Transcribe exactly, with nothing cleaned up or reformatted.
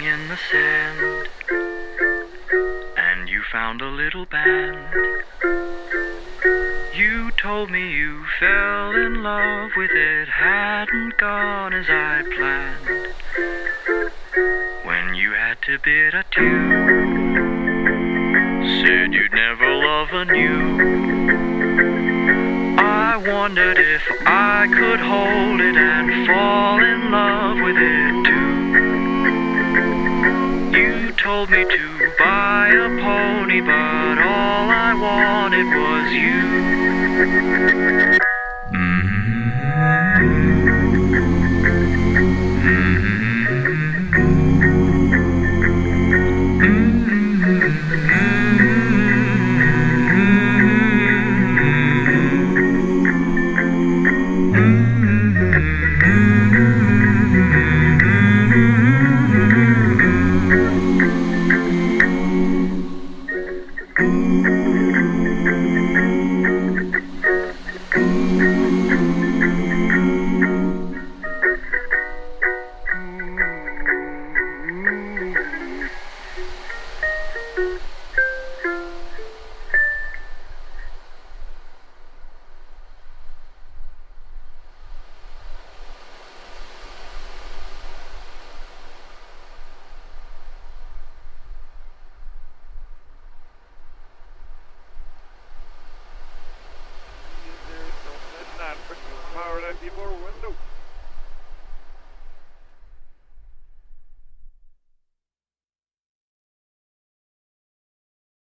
in the sand, and you found a little band. You told me you fell in love with it, hadn't gone as I planned. When you had to bid adieu, said you'd never love anew. I wondered if I could hold it and fall in love with it too. You told me to buy a pony, but all I wanted was you. Power out the window.